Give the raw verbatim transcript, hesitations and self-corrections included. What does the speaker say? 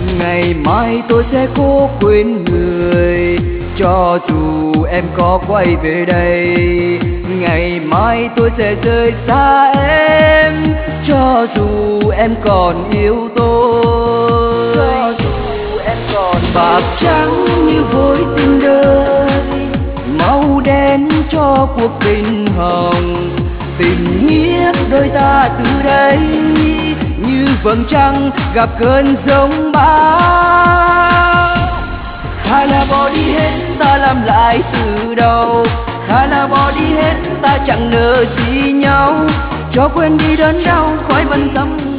Ngày mai tôi sẽ cố quên người, cho dù em có quay về đây. Ngày mai tôi sẽ rời xa em, cho dù em còn yêu tôi. Cho dù em còn bạc trắng như vối tình đời, màu đen cho cuộc tình hồng. Tình nghĩa đôi ta từ đây như vầng trăng gặp cơn giông bão. Hay là bỏ đi hết ta làm lại từ đầu, hay là bỏ đi hết ta chẳng nợ gì nhau. Cho quên đi đớn đau khói bần tâm